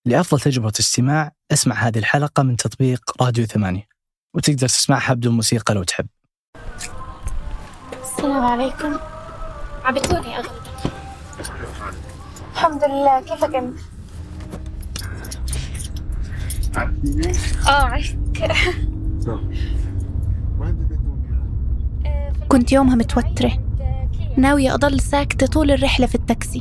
لأفضل تجربة استماع اسمع هذه الحلقة من تطبيق راديو 8، وتقدر تسمعها بدون موسيقى لو تحب. السلام عليكم. عبتوني أغلب. الحمد لله، كيفك أنت؟ عشت. كنت يومها متوترة، ناوية أضل ساكتة طول الرحلة في التاكسي.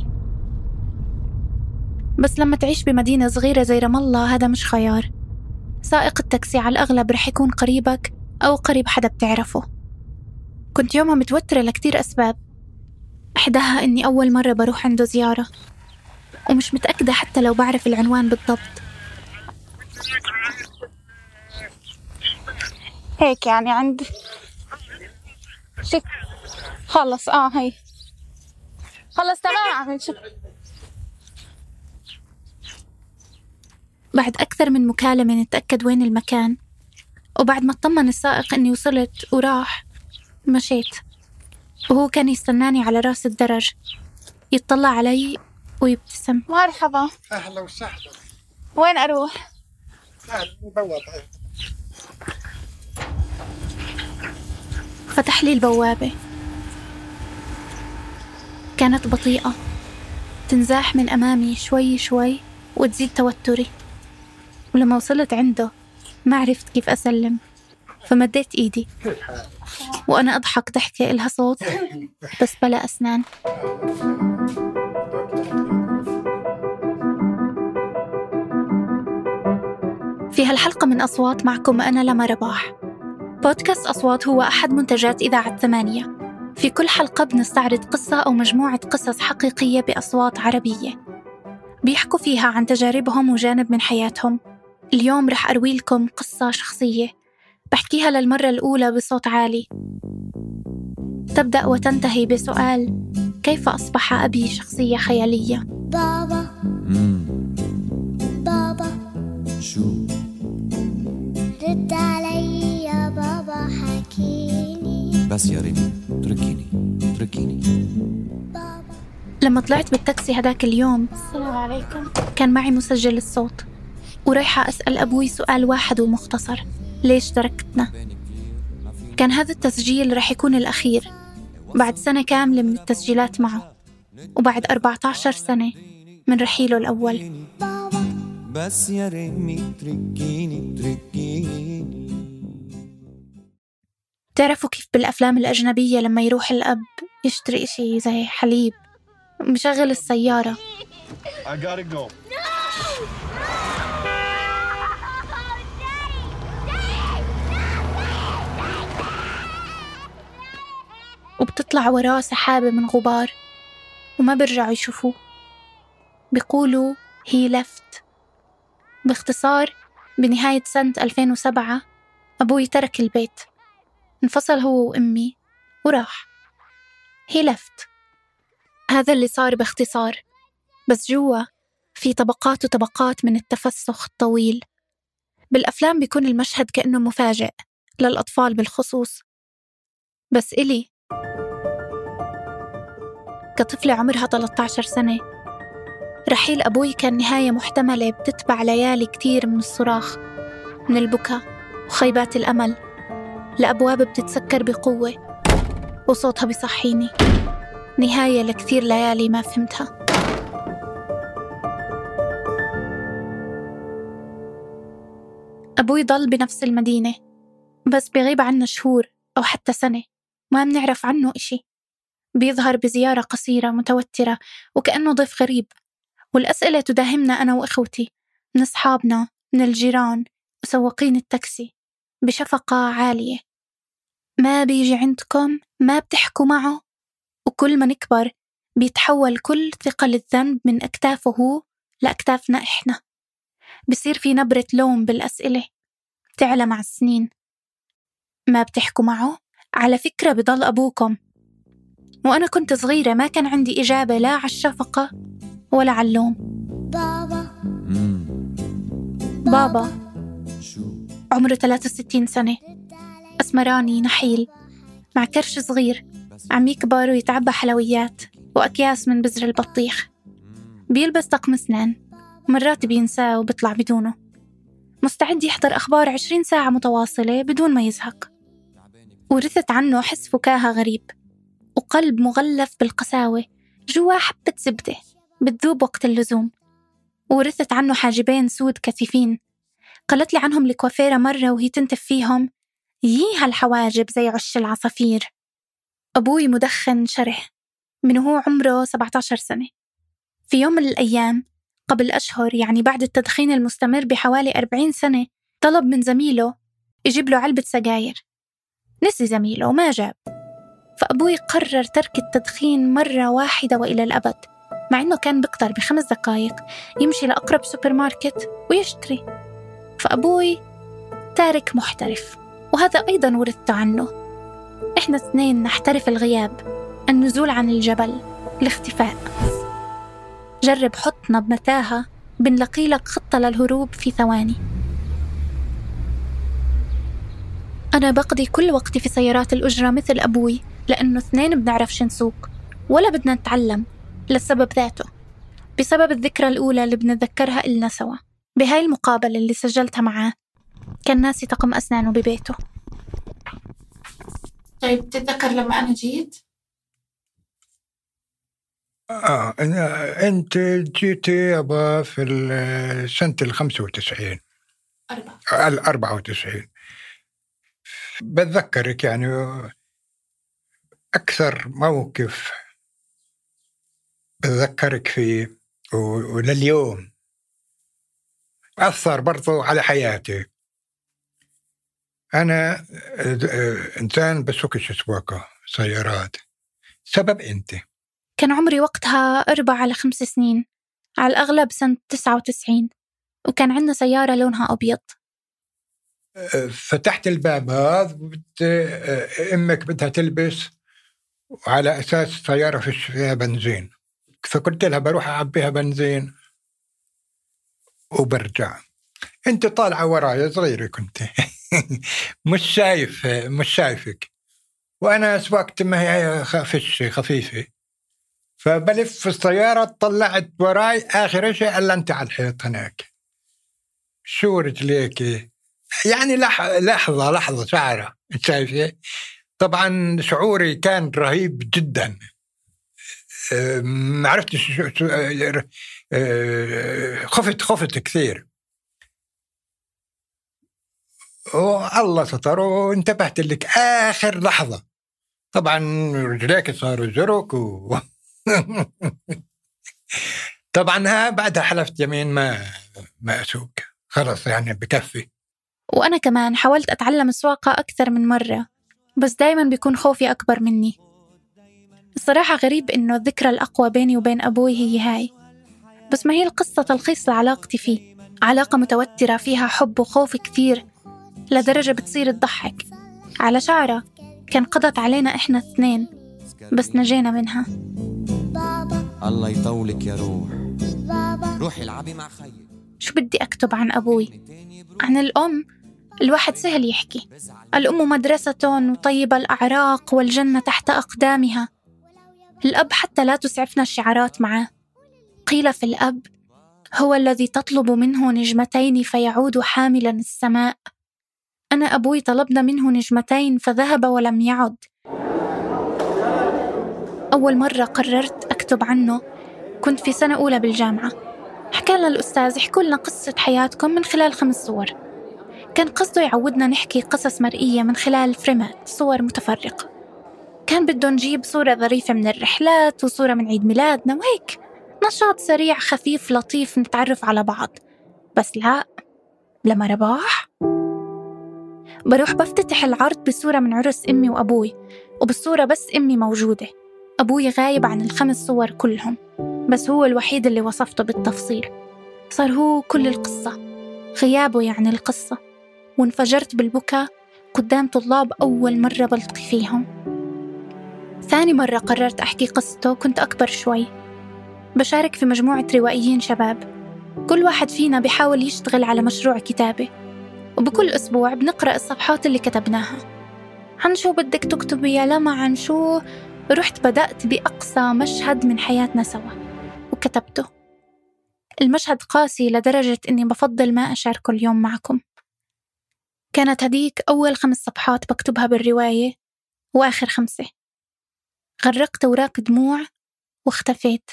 بس لما تعيش بمدينة صغيرة زي رام الله هذا مش خيار. سائق التاكسي على الأغلب رح يكون قريبك أو قريب حدا بتعرفه. كنت يومها متوترة لكتير أسباب، إحداها إني أول مرة بروح عنده زيارة، ومش متأكدة حتى لو بعرف العنوان بالضبط. هيك يعني عند خلص هاي خلص تمام. بعد أكثر من مكالمة نتأكد وين المكان، وبعد ما اطمن السائق إني وصلت وراح، مشيت وهو كان يستناني على راس الدرج، يتطلع علي ويبتسم. مرحبا. أهلا وسهلا. وين أروح؟ فتح لي البوابة، كانت بطيئة، تنزاح من أمامي شوي شوي وتزيد توتري. ولما وصلت عنده ما عرفت كيف أسلم، فمديت إيدي وأنا أضحك ضحكة إلها صوت بس بلا أسنان. في هالحلقة من أصوات معكم أنا لما رباح. بودكاست أصوات هو أحد منتجات إذاعة 8. في كل حلقة بنستعرض قصة أو مجموعة قصص حقيقية بأصوات عربية بيحكوا فيها عن تجاربهم وجانب من حياتهم. اليوم رح أروي لكم قصة شخصية بحكيها للمرة الأولى بصوت عالي، تبدأ وتنتهي بسؤال: كيف أصبح أبي شخصية خيالية؟ بابا بابا شو؟ رد علي يا بابا، حكيني. بس يا ريمي تركيني. بابا. لما طلعت بالتاكسي هداك اليوم، السلام عليكم، كان معي مسجل الصوت، ورايحة أسأل أبوي سؤال واحد ومختصر: ليش تركتنا؟ كان هذا التسجيل رح يكون الأخير بعد سنة كاملة من التسجيلات معه، وبعد 14 سنة من رحيله الأول. بس يا ريمي تركيني. تعرفوا كيف بالأفلام الأجنبية لما يروح الأب يشتري إشي زي حليب، مشغل السيارة، وبتطلع وراه سحابة من غبار وما برجعوا يشوفوه، بيقولوا he left. باختصار، بنهاية سنة 2007 أبوي ترك البيت، انفصل هو وأمي وراح. he left. هذا اللي صار باختصار، بس جوا في طبقات وطبقات من التفسخ الطويل. بالأفلام بيكون المشهد كأنه مفاجئ للأطفال بالخصوص، بس إلي كطفلة عمرها 13 سنة، رحيل أبوي كان نهاية محتملة بتتبع ليالي كتير من الصراخ، من البكاء وخيبات الأمل، لأبواب بتتسكر بقوة وصوتها بيصحيني. نهاية لكثير ليالي ما فهمتها. أبوي ضل بنفس المدينة، بس بيغيب عنا شهور أو حتى سنة، ما بنعرف عنه إشي. بيظهر بزيارة قصيرة متوترة وكأنه ضيف غريب، والأسئلة تداهمنا أنا وإخوتي من أصحابنا، من الجيران وسواقين التاكسي بشفقة عالية: ما بيجي عندكم؟ ما بتحكوا معه؟ وكل ما نكبر بيتحول كل ثقل الذنب من أكتافه هو لأكتافنا إحنا. بصير في نبرة لوم بالأسئلة تعلى مع السنين. ما بتحكوا معه؟ على فكرة بضل أبوكم. وأنا كنت صغيرة ما كان عندي إجابة لا على الشفقة ولا على اللوم. بابا عمره 63 سنة، أسمراني نحيل مع كرش صغير، عم يكبر ويتعبى حلويات وأكياس من بزر البطيخ. بيلبس طقم أسنان مرات بينساه وبيطلع بدونه. مستعد يحضر أخبار 20 ساعة متواصلة بدون ما يزهق. ورثت عنه حس فكاهة غريب، وقلب مغلف بالقساوة، جوا حبة زبدة بتذوب وقت اللزوم. ورثت عنه حاجبين سود كثيفين، قالت لي عنهم الكوافيرة مرة وهي تنتف فيهم: يي هالحواجب زي عش العصافير. أبوي مدخن شره من هو عمره 17 سنة. في يوم من الأيام قبل أشهر، يعني بعد التدخين المستمر بحوالي 40 سنة، طلب من زميله يجيب له علبة سجاير. نسي زميله وما جاب، فأبوي قرر ترك التدخين مرة واحدة وإلى الأبد، مع إنه كان بقدر ب5 دقايق يمشي لأقرب سوبر ماركت ويشتري. فأبوي تارك محترف، وهذا أيضا ورثته عنه. إحنا 2 نحترف الغياب، النزول عن الجبل، الاختفاء. جرب حطنا بمتاهة، بنلاقي لك خطة للهروب في ثواني. أنا بقضي كل وقتي في سيارات الأجرة مثل أبوي، لأنه 2 بنعرفش نسوق ولا بدنا نتعلم للسبب ذاته، بسبب الذكرى الأولى اللي بنتذكرها إلنا سوا. بهاي المقابلة اللي سجلتها معاه كان ناسي طقم أسنانه ببيته. طيب تتذكر لما أنا جيت؟ أنت جيتي يابا في سنة 95 94. بتذكرك يعني أكثر موقف بتذكرك فيه ولليوم أثر برضو على حياتي. أنا إنسان بسوقش سواقة سيارات. سبب أنت؟ كان عمري وقتها 4 على 5 سنين، على الأغلب سنة 99، وكان عندنا سيارة لونها أبيض. فتحت الباب هذا، أمك بدها تلبس، وعلى أساس سيارة فيها بنزين، فقلت لها بروح أعبيها بنزين وبرجع. أنت طالعة ورايا صغيرة كنت مش شايفك، وأنا سواقتي ما هي خفيفة، فبلف في السيارة، طلعت وراي آخر شيء إلا أنت على الحيط هناك. شو رجليك يعني لحظة شعرة شايفة. طبعا شعوري كان رهيب جدا، ما عرفتش خفت كثير، والله ستر وانتبهت لك آخر لحظة. طبعا رجليك صاروا جرك طبعا بعدها حلفت يمين ما أسوق، خلاص يعني بكفي. وأنا كمان حاولت أتعلم السواقة أكثر من مرة، بس دايما بيكون خوفي أكبر مني. الصراحة غريب إنه الذكرى الأقوى بيني وبين أبوي هي هاي، بس ما هي القصة تلخيص لعلاقتي فيه. علاقة متوترة فيها حب وخوف كثير، لدرجة بتصير تضحك. على شعرة كان قضت علينا إحنا 2، بس نجينا منها. بابا الله يطولك يا روح. بابا روحي العبي مع خيك. شو بدي أكتب عن أبوي؟ عن الأم الواحد سهل يحكي، الأم مدرسة وطيب الأعراق والجنة تحت أقدامها. الأب حتى لا تسعفنا الشعارات معه. قيل في الأب: هو الذي تطلب منه نجمتين فيعود حاملا السماء. أنا أبوي طلبنا منه نجمتين فذهب ولم يعد. أول مرة قررت أكتب عنه كنت في سنة أولى بالجامعة. حكى لنا الأستاذ: احكوا لنا قصة حياتكم من خلال 5 صور. كان قصده يعودنا نحكي قصص مرئية من خلال فريمات، صور متفرقة. كان بده نجيب صورة ظريفة من الرحلات وصورة من عيد ميلادنا وهيك، نشاط سريع خفيف لطيف نتعرف على بعض. بس لا، لما بروح بفتتح العرض بصورة من عرس أمي وأبوي، وبالصورة بس أمي موجودة. أبوي غايب عن ال5 صور كلهم، بس هو الوحيد اللي وصفته بالتفصيل. صار هو كل القصة، غيابه يعني القصة. وانفجرت بالبكاء قدام طلاب أول مرة بلتقي فيهم. ثاني مرة قررت أحكي قصته كنت أكبر شوي، بشارك في مجموعة روائيين شباب، كل واحد فينا بيحاول يشتغل على مشروع كتابة، وبكل أسبوع بنقرأ الصفحات اللي كتبناها. عن شو بدك تكتبي يا لما؟ عن شو؟ رحت بدأت بأقصى مشهد من حياتنا سوا وكتبته. المشهد قاسي لدرجة إني بفضل ما أشاركه اليوم معكم. كانت هديك أول 5 صفحات بكتبها بالرواية وآخر 5. غرقت أوراق دموع واختفيت.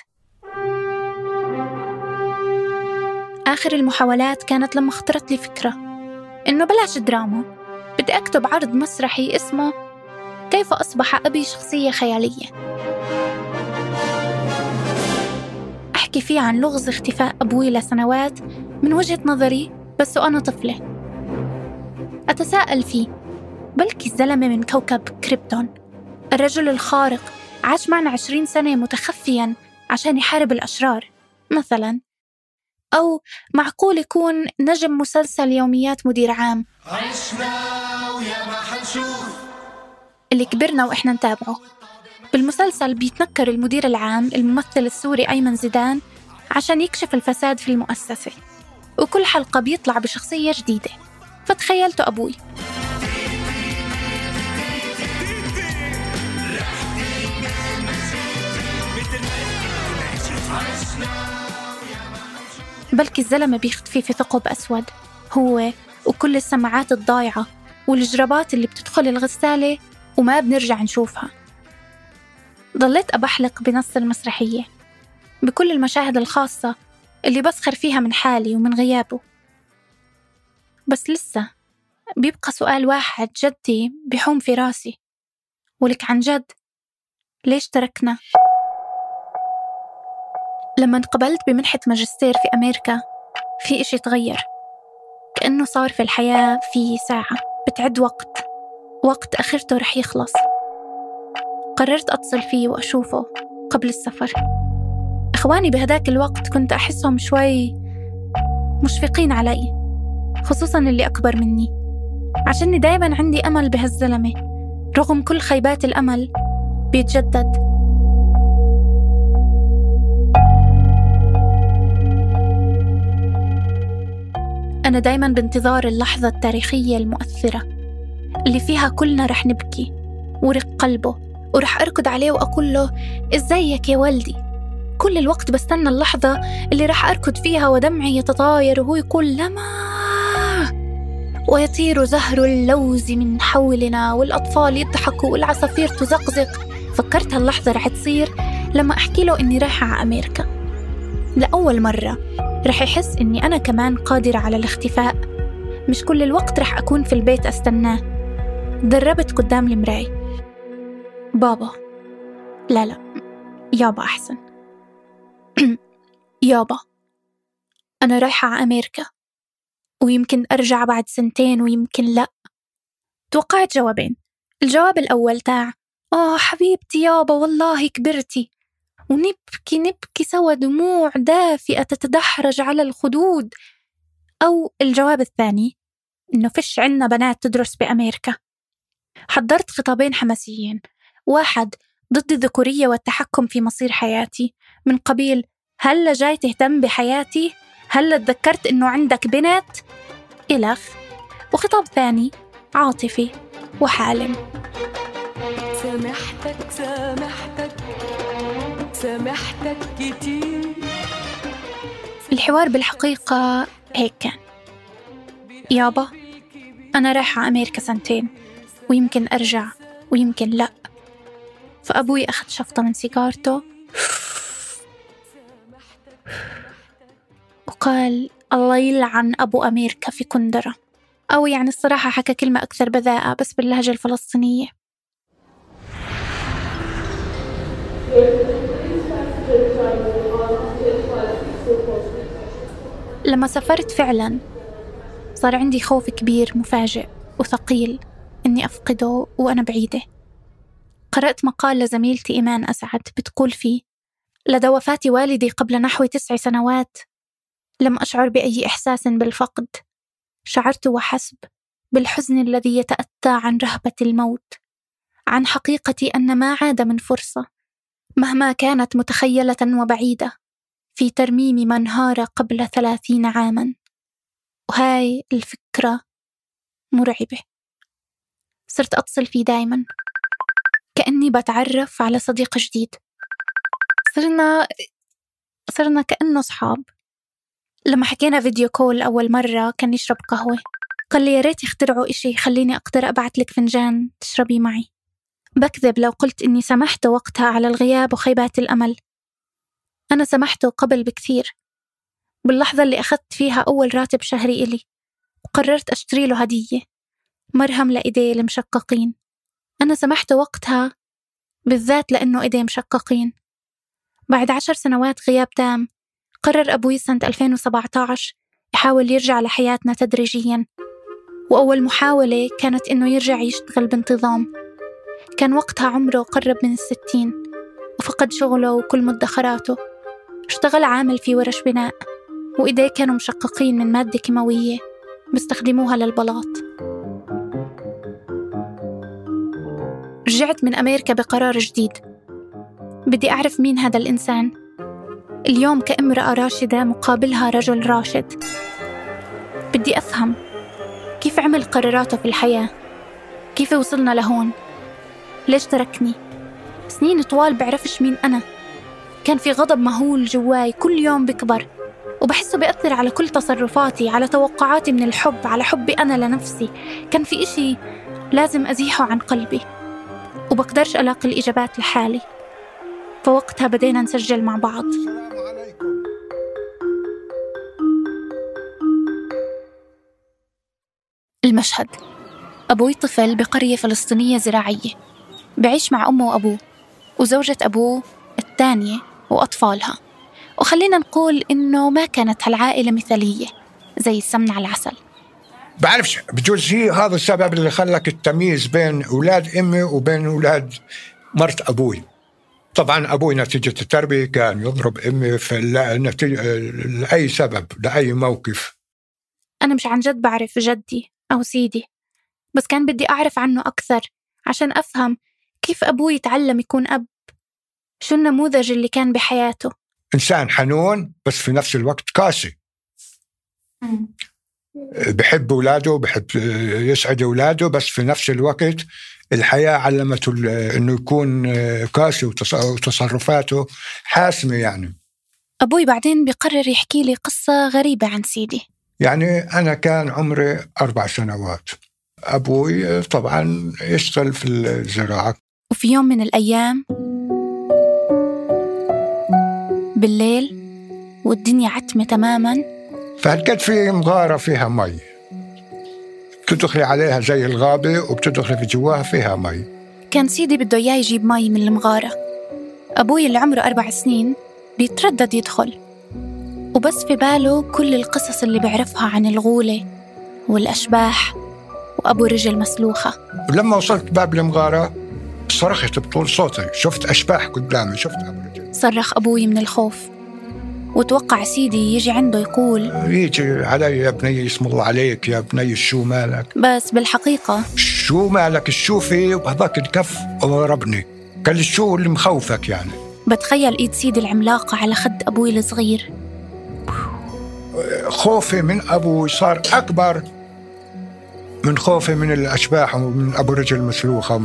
آخر المحاولات كانت لما خطرت لي فكرة إنه بلاش دراما، بدي أكتب عرض مسرحي اسمه كيف أصبح أبي شخصية خيالية، أحكي فيه عن لغز اختفاء أبوي لسنوات من وجهة نظري بس وأنا طفلة. أتساءل فيه بلكي الزلمة من كوكب كريبتون، الرجل الخارق، عاش معنا 20 سنة متخفياً عشان يحارب الأشرار مثلاً. أو معقول يكون نجم مسلسل يوميات مدير عام اللي كبرنا وإحنا نتابعه. بالمسلسل بيتنكر المدير العام الممثل السوري أيمن زيدان عشان يكشف الفساد في المؤسسة، وكل حلقة بيطلع بشخصية جديدة. فتخيلت أبوي. بلكي الزلمة بيختفي في ثقب أسود، هو وكل السماعات الضايعة والجرابات اللي بتدخل الغسالة وما بنرجع نشوفها. ضليت أبحلق بنص المسرحية بكل المشاهد الخاصة اللي بسخر فيها من حالي ومن غيابه. بس لسه بيبقى سؤال واحد جدي بيحوم في راسي، ولك عن جد ليش تركنا؟ لما انقبلت بمنحة ماجستير في أمريكا في إشي تغير، كأنه صار في الحياة في ساعة بتعد وقت آخرته رح يخلص. قررت أتصل فيه وأشوفه قبل السفر. إخواني بهداك الوقت كنت أحسهم شوي مشفقين علي، خصوصاً اللي أكبر مني، عشاني دايماً عندي أمل بهالزلمة رغم كل خيبات الأمل بيتجدد. أنا دايماً بانتظار اللحظة التاريخية المؤثرة اللي فيها كلنا رح نبكي ورق قلبه، ورح أركض عليه وأقول له إزيك يا ولدي. كل الوقت بستنى اللحظة اللي رح أركض فيها ودمعي يتطاير وهو يقول لما، ويطير زهر اللوز من حولنا والأطفال يضحكوا والعصافير تزقزق. فكرت هاللحظة رح تصير لما أحكي له إني رايحة على أمريكا. لأول مرة رح يحس إني أنا كمان قادرة على الاختفاء، مش كل الوقت رح أكون في البيت أستناه. دربت قدام المراي، بابا، لا يابا أحسن. يابا أنا رايحة على أمريكا ويمكن أرجع بعد 2 ويمكن لا. توقعت جوابين. الجواب الأول تاع حبيبتي يابا والله كبرتي، ونبكي سوا دموع دافئة تتدحرج على الخدود. أو الجواب الثاني إنه فيش عنا بنات تدرس بأمريكا. حضرت خطابين حماسيين، واحد ضد الذكورية والتحكم في مصير حياتي من قبيل هلا جاي تهتم بحياتي، هلا تذكرت إنه عندك بنت إلخ، وخطاب ثاني عاطفي وحالم. سامحتك كتير. الحوار بالحقيقة هيك كان: يابا أنا رايحة أمريكا 2 ويمكن أرجع ويمكن لا. فأبوي أخذ شفطة من سيجارته وقال الله يلعن أبو أمريكا في كندرة. أو يعني الصراحة حكى كلمة أكثر بذاءة بس باللهجة الفلسطينية. لما سافرت فعلا صار عندي خوف كبير مفاجئ وثقيل إني أفقده وأنا بعيدة. قرأت مقال لزميلتي إيمان أسعد بتقول فيه: لدى وفاة والدي قبل نحو 9 سنوات لم أشعر بأي إحساس بالفقد، شعرت وحسب بالحزن الذي يتأتى عن رهبة الموت، عن حقيقة أن ما عاد من فرصة مهما كانت متخيلة وبعيدة في ترميم ما انهار قبل 30 عاما. وهاي الفكرة مرعبة. صرت أتصل فيه دايما كأني بتعرف على صديق جديد. صرنا كأنه صحاب. لما حكينا فيديو كول أول مرة كان يشرب قهوة، قال لي يا ريت يخترعوا إشي يخليني أقدر أبعت لك فنجان تشربي معي. بكذب لو قلت إني سمحته وقتها على الغياب وخيبات الأمل. أنا سمحته قبل بكثير، باللحظة اللي أخذت فيها أول راتب شهري إلي، وقررت أشتري له هدية، مرهم لإيديه المشققين. أنا سمحته وقتها بالذات لأنه إيديه مشققين. بعد 10 سنوات غياب تام، قرر أبوي سنة 2017 يحاول يرجع لحياتنا تدريجياً، وأول محاولة كانت إنه يرجع يشتغل بانتظام. كان وقتها عمره قرب من 60 وفقد شغله وكل مدخراته. اشتغل عامل في ورش بناء، وإيديه كانوا مشققين من مادة كيماوية بيستخدموها للبلاط. رجعت من أمريكا بقرار جديد، بدي أعرف مين هذا الإنسان. اليوم كامرأة راشدة مقابلها رجل راشد، بدي أفهم كيف عمل قراراته في الحياة، كيف وصلنا لهون، ليش تركني. سنين طوال بعرفش مين أنا. كان في غضب مهول جواي كل يوم بكبر، وبحسه بيأثر على كل تصرفاتي، على توقعاتي من الحب، على حبي أنا لنفسي. كان في إشي لازم أزيحه عن قلبي، وبقدرش ألاقي الإجابات لحالي. فوقتها بدينا نسجل مع بعض. المشهد: أبوي طفل بقرية فلسطينية زراعية، بعيش مع أمه وأبوه وزوجة أبوه الثانية وأطفالها. وخلينا نقول إنه ما كانت هالعائلة مثالية زي السمن على العسل. بعرفش، بجوز هي هذا السبب اللي خلك التمييز بين أولاد أمي وبين أولاد مرت أبوي. طبعا أبوي نتيجة التربية كان يضرب أمي في لأي سبب، لأي موقف. أنا مش عن جد بعرف جدي أو سيدي، بس كان بدي أعرف عنه أكثر عشان أفهم كيف أبوي يتعلم يكون أب، شو النموذج اللي كان بحياته. إنسان حنون بس في نفس الوقت قاسي. بحب أولاده، بحب يسعد أولاده، بس في نفس الوقت الحياة علمته إنه يكون قاسي وتصرفاته حاسمة يعني. أبوي بعدين بيقرر يحكي لي قصة غريبة عن سيدي. يعني أنا كان عمري 4 سنوات، أبوي طبعا يشتغل في الزراعة. وفي يوم من الأيام بالليل والدنيا عتمة تماماً، فهلقيت في مغارة فيها مي، بتدخلي عليها زي الغابة وبتدخلي في جواها فيها مي. كان سيدي بده إياه يجيب مي من المغارة. أبوي اللي عمره 4 سنين بيتردد يدخل، وبس في باله كل القصص اللي بيعرفها عن الغولة والأشباح وأبو رجل مسلوخة. ولما وصلت باب المغارة صرخت بطول صوتي، شفت أشباح قدامي، شفت أبو رجل. صرخ أبوي من الخوف، وتوقع سيدي يجي عنده يقول يجي علي يا بني اسم الله عليك يا بني شو مالك. بس بالحقيقة شو مالك، شو في؟ وهذاك الكف ضربني، قال لي شو اللي مخوفك يعني. بتخيل إيد سيدي العملاقة على خد أبوي الصغير. خوفي من أبوي صار أكبر من خوفي من الأشباح ومن أبو رجل مسلوخة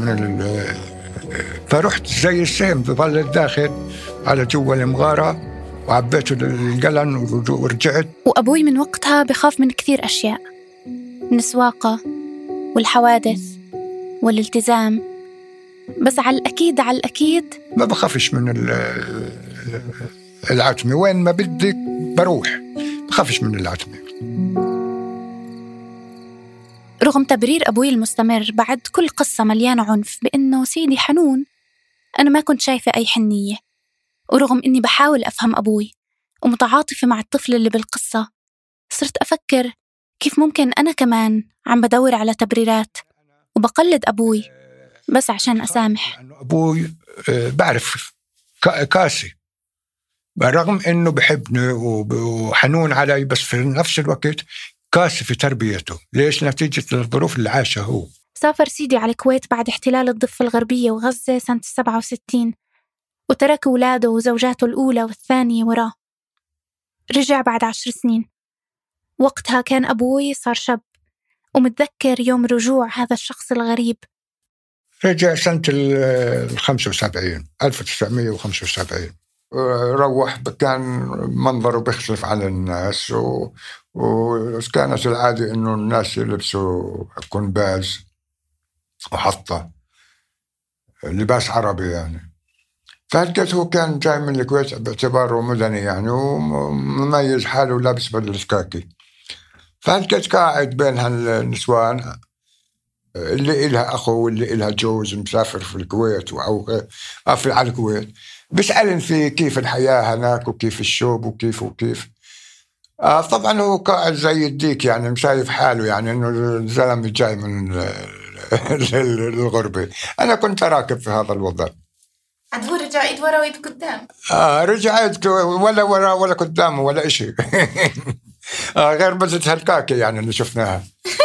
فرحت زي السهم بظل الداخل على جوا المغارة وعبيت القلن ورجعت. وأبوي من وقتها بخاف من كثير أشياء، من السواقة والحوادث والالتزام، بس على الأكيد ما بخافش من العتمة، وين ما بدك بروح، بخافش من العتمة. رغم تبرير أبوي المستمر بعد كل قصة مليانة عنف بأنه سيدي حنون، أنا ما كنت شايفة أي حنية. ورغم أني بحاول أفهم أبوي ومتعاطفة مع الطفل اللي بالقصة، صرت أفكر كيف ممكن أنا كمان عم بدور على تبريرات وبقلد أبوي بس عشان أسامح. أبوي بعرف قاسي، برغم أنه بحبني وحنون علي، بس في نفس الوقت قاسي في تربيته. ليش؟ نتيجة الظروف اللي عاشها هو. سافر سيدي على الكويت بعد احتلال الضفة الغربية وغزة سنة 67، وترك أولاده وزوجاته الأولى والثانية وراه. رجع بعد 10 سنين. وقتها كان أبوي صار شاب، ومتذكر يوم رجوع هذا الشخص الغريب. رجع سنة 75، 1975. روح كان منظره بيختلف عن الناس، وكانت العادة إنه الناس يلبسوا كنباز وحطة لباس عربي يعني. فهالكيت هو كان جاي من الكويت باعتباره مدني يعني، ومميز حاله لابس بدلة كاكي. فهالكيت قاعد بين هالنسوان اللي إلها أخو واللي إلها جوز مسافر في الكويت أو على الكويت، بيسألن في كيف الحياة هناك وكيف الشوب وكيف. طبعا هو قاعد زي الديك يعني، مشايف حاله يعني إنه الزلمة جاي من الغربة. أنا كنت راكب في هذا الوضع. هو رجع ايد ورا وايد قدام. رجعت ولا ورا ولا قدامه ولا إشي. غير بزت هالكاكي يعني اللي شفناها.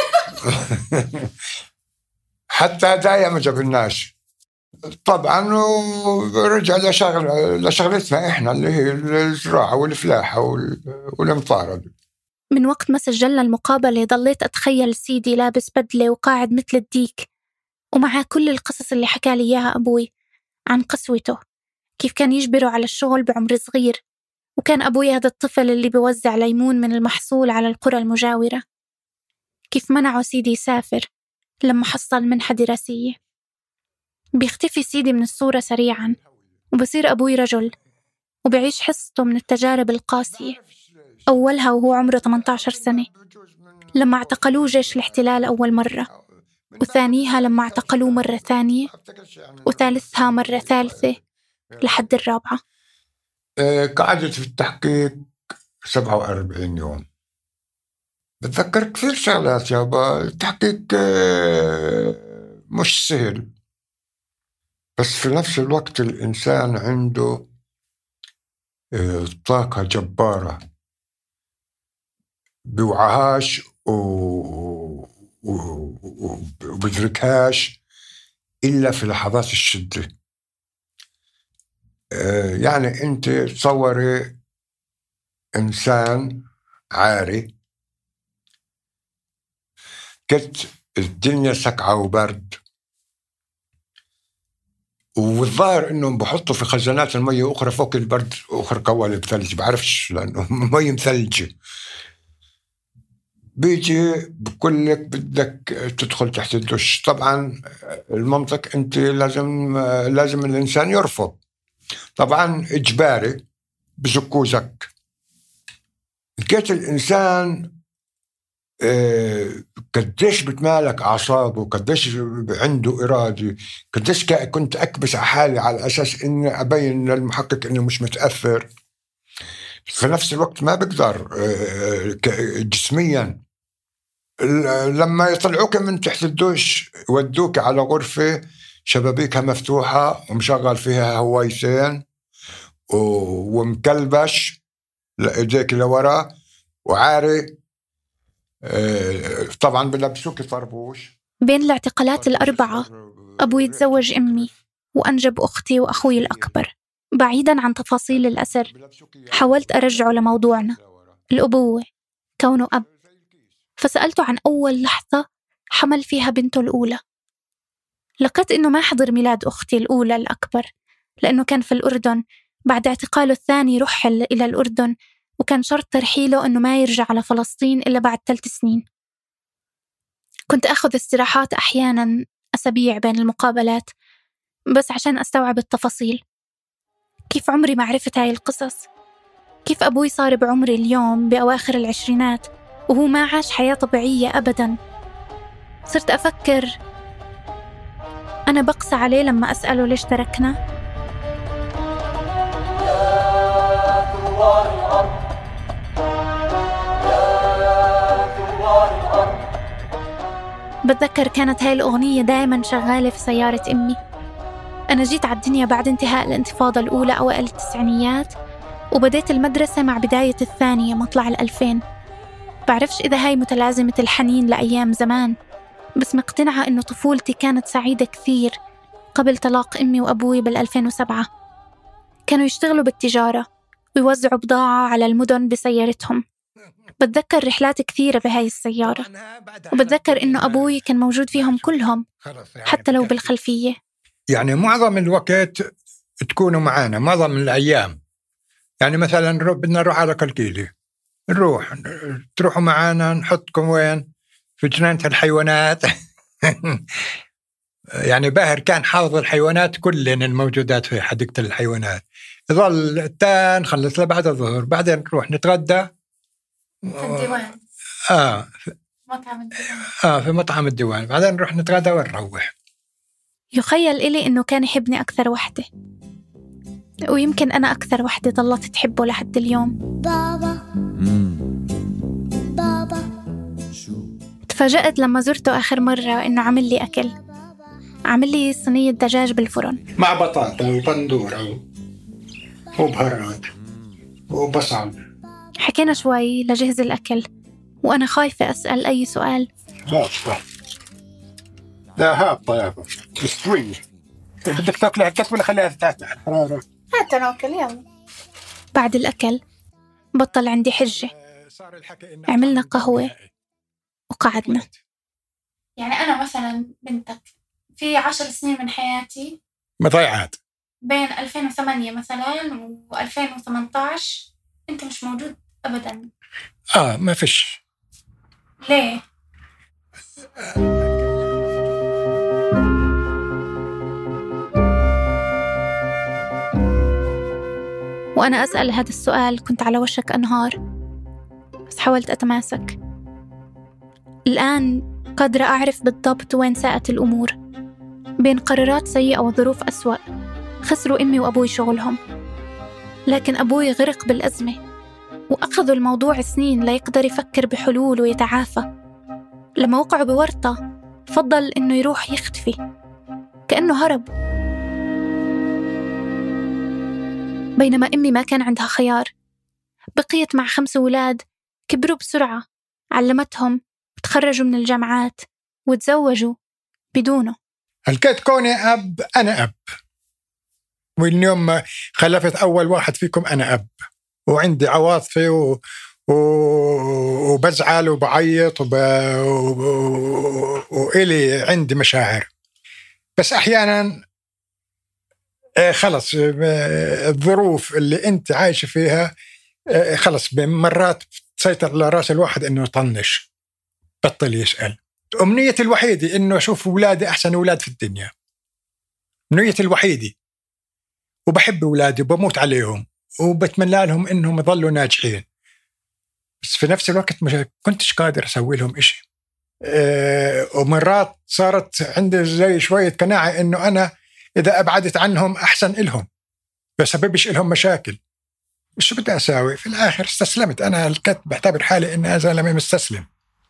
حتى هدايا ما جابلناش طبعا. ورجع لشغلتنا احنا اللي هي الزراعة والفلاحة والمطارد. من وقت ما سجلنا المقابلة ضليت أتخيل سيدي لابس بدلة وقاعد مثل الديك، ومع كل القصص اللي حكى لي إياها أبوي عن قسوته، كيف كان يجبره على الشغل بعمر صغير، وكان أبوي هذا الطفل اللي بيوزع ليمون من المحصول على القرى المجاورة، كيف منعه سيدي يسافر لما حصل منحة دراسية. بيختفي سيدي من الصورة سريعاً، وبصير أبوي رجل وبيعيش حصته من التجارب القاسية، أولها وهو عمره 18 سنة لما اعتقلوه جيش الاحتلال أول مرة، وثانيها لما اعتقلوه مرة ثانية، وثالثها مرة ثالثة لحد الرابعة. قعدت في التحقيق 47 يوم. بتذكر كثير شغلات يابا. التحقيق مش سهل، بس في نفس الوقت الإنسان عنده طاقة جبارة بيوعهاش وبدركهاش إلا في لحظات الشدة. يعني أنت تصوري إنسان عاري، كنت الدنيا سقعة وبرد، والظاهر إنهم بحطوا في خزانات المية أخرى فوق البرد أخرى قوالب ثلج، بعرفش لأنه مية مثلجة. بيجي بقول لك بدك تدخل تحت الدش. طبعا المنطق أنت لازم الإنسان يرفض، طبعا إجباري بزكوا زك. لقيت الإنسان قديش بتمالك أعصابه، قديش عنده إرادة، قديش كنت أكبس على حالي على أساس إني أبين للمحقق إنه مش متأثر. في نفس الوقت ما بقدر جسميا. لما يطلعوك من تحت الدوش ودوك على غرفة شبابيكها مفتوحة ومشغل فيها هوايتين ومكلبش لإيديك لورا وعاري. طبعا بلبسوك طربوش. بين الاعتقالات الأربعة أبوي تزوج أمي وأنجب أختي وأخوي الأكبر. بعيداً عن تفاصيل الأسر، حاولت أرجعه لموضوعنا الأبوة، كونه أب. فسألته عن أول لحظة حمل فيها بنته الأولى. لقيت إنه ما حضر ميلاد أختي الأولى الأكبر، لأنه كان في الأردن. بعد اعتقاله الثاني رحل إلى الأردن، وكان شرط ترحيله أنه ما يرجع على فلسطين إلا بعد 3 سنين. كنت أخذ استراحات أحياناً أسابيع بين المقابلات بس عشان أستوعب التفاصيل. كيف عمري ما عرفت هاي القصص، كيف أبوي صار بعمري اليوم بأواخر العشرينات وهو ما عاش حياة طبيعية أبداً. صرت أفكر أنا بقسى عليه لما أسأله ليش تركنا. بتذكر كانت هاي الأغنية دائما شغالة في سيارة أمي. أنا جيت على الدنيا بعد انتهاء الانتفاضة الأولى أوائل التسعينيات، وبديت المدرسة مع بداية الثانية مطلع 2000. بعرفش إذا هاي متلازمة الحنين لأيام زمان، بس مقتنعة إنه طفولتي كانت سعيدة كثير قبل طلاق أمي وأبوي 2007. كانوا يشتغلوا بالتجارة ويوزعوا بضاعة على المدن بسيارتهم. بتذكر رحلات كثيرة بهاي السيارة، وبتذكر إنه أبوي كان موجود فيهم كلهم حتى لو بالخلفية. يعني معظم الوقت تكونوا معانا، معظم الأيام يعني مثلا بدنا نروح على كلكيلي، تروحوا معانا، نحطكم وين؟ في جنينة الحيوانات. يعني باهر كان حافظ الحيوانات كلن الموجودات في حديقة الحيوانات. يظل نخلص لبعد الظهر، بعدين نروح نتغدى في الديوان. مطعم الديوان. في مطعم الديوان، بعدين نروح نتغدى ونروح. يخيل إلي إنه كان يحبني أكثر وحدة، ويمكن أنا أكثر وحدة ضلت تحبه لحد اليوم. بابا بابا تفاجأت لما زرته آخر مرة إنه عمل لي أكل، عمل لي صينية دجاج بالفرن مع بطاطا وبندورة وبهارات وبصل. حكينا شوي لجهز الأكل وأنا خايفة أسأل أي سؤال. لا هابطة يا أبا مستوي. بدك تاكلها هكذا ولا خليها تتعتع الحرارة؟ حتى ناكل يلا. بعد الأكل بطل عندي حجة، عملنا قهوة وقعدنا. يعني أنا مثلا بنتك في 10 سنين من حياتي مضيعات بين 2008 مثلا و2018 أنت مش موجود أبدا. ما فيش. ليه؟ وأنا أسأل هذا السؤال كنت على وشك أنهار، بس حاولت أتماسك. الآن قادرة أعرف بالضبط وين ساءت الأمور، بين قرارات سيئة وظروف أسوأ. خسروا أمي وأبوي شغلهم، لكن أبوي غرق بالأزمة وأخذوا الموضوع سنين لا يقدر يفكر بحلول ويتعافى. لما وقعوا بورطة فضل إنه يروح يختفي كأنه هرب، بينما أمي ما كان عندها خيار. بقيت مع 5 أولاد كبروا بسرعة، علمتهم تخرجوا من الجامعات وتزوجوا بدونه. هلكت كوني أب، أنا أب، واليوم خلفت أول واحد فيكم أنا أب، وعندي عواطفي وبزعل وبعيط وإلي عندي مشاعر، بس أحيانا خلص الظروف اللي أنت عايش فيها خلص بمرات تسيطر على راس الواحد إنه يطنش، بطل يسأل. أمنيتي الوحيدة إنه أشوف أولادي أحسن أولاد في الدنيا، أمنيتي الوحيدة، وبحب أولادي وبموت عليهم وبتمنى لهم إنهم يظلوا ناجحين، بس في نفس الوقت مش كنتش قادر أسوي لهم إشي. ومرات صارت عندي زي شوية قناعة إنه أنا إذا أبعدت عنهم أحسن إلهم، بسببش إلهم مشاكل. شو بدي أساوي؟ في الآخر استسلمت. أنا الكت بعتبر حالي إني زلمة مستسلم.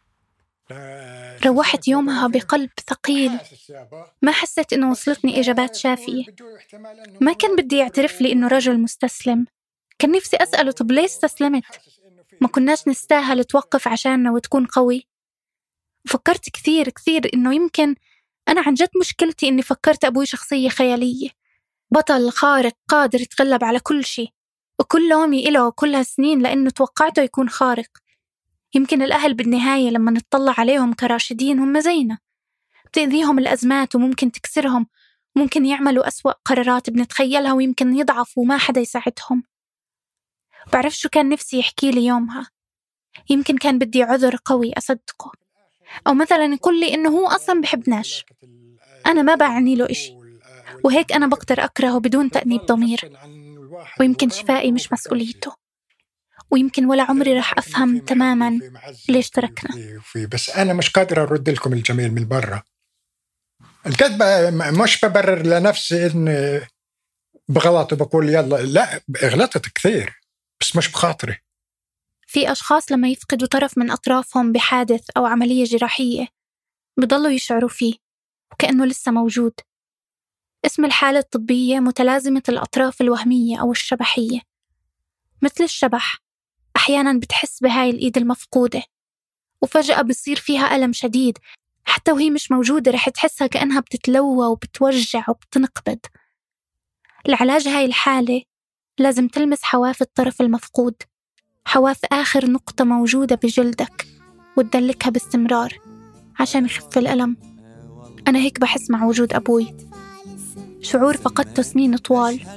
روحت يومها بقلب ثقيل، ما حسيت إنه وصلتني إجابات شافية. ما كان بدي يعترف لي إنه رجل مستسلم، كان نفسي أسأله طب ليش استسلمت؟ ما كناش نستاهل توقف عشاننا وتكون قوي؟ وفكرت كثير إنه يمكن أنا عن جد مشكلتي إني فكرت أبوي شخصية خيالية، بطل خارق قادر يتغلب على كل شيء، وكل لومي إله كل هالسنين لأنه توقعته يكون خارق. يمكن الأهل بالنهاية لما نطلع عليهم كراشدين هم زينا، بتأذيهم الأزمات وممكن تكسرهم، ممكن يعملوا أسوأ قرارات بنتخيلها ويمكن يضعفوا وما حدا يساعدهم. بعرف شو كان نفسي يحكي لي يومها؟ يمكن كان بدي عذر قوي أصدقه، أو مثلا يقول لي إنه هو أصلا بحبناش، أنا ما بعني له إشي، وهيك أنا بقدر أكرهه بدون تأنيب ضمير. ويمكن شفائي مش مسؤوليته، ويمكن ولا عمري رح أفهم تماما ليش تركنا. بس أنا مش قادر أرد لكم الجميل من برا. الكذب مش ببرر لنفسي إن بغلط وبقول يلا، لا غلطت كثير بس مش بخاطري. في أشخاص لما يفقدوا طرف من أطرافهم بحادث أو عملية جراحية بيضلوا يشعروا فيه وكأنه لسه موجود. اسم الحالة الطبية متلازمة الأطراف الوهمية أو الشبحية. مثل الشبح، أحياناً بتحس بهاي الإيد المفقودة وفجأة بيصير فيها ألم شديد، حتى وهي مش موجودة رح تحسها كأنها بتتلوى وبتوجع وبتنقبض. لعلاج هاي الحالة لازم تلمس حواف الطرف المفقود، حواف آخر نقطة موجودة بجلدك، وتدلكها باستمرار عشان يخف الألم. أنا هيك بحس مع وجود أبوي، شعور فقدته سنين طوال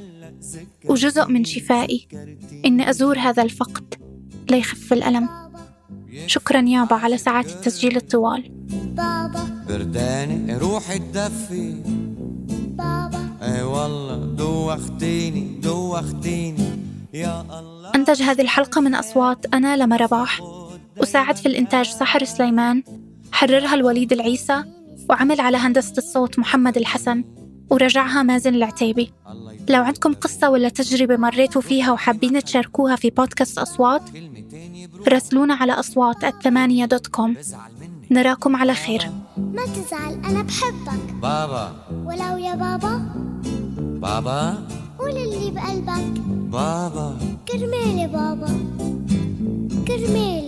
وجزء من شفائي إني أزور هذا الفقد ليخف الألم. شكراً يابا على ساعات التسجيل الطوال. بابا برداني روحي تدفي بابا اي والله دوختيني يا الله. أنتج هذه الحلقة من أصوات أنا لما رباح، وساعد في الإنتاج سحر سليمان، حررها الوليد العيسى، وعمل على هندسة الصوت محمد الحسن، ورجعها مازن العتيبي. لو عندكم قصة ولا تجربة مريتوا فيها وحابين تشاركوها في بودكاست أصوات، راسلونا على أصوات@8.com. نراكم على خير. ما تزعل أنا بحبك بابا ولو يا بابا بابا قول اللي بقلبك بابا كرمالي بابا كرمالي.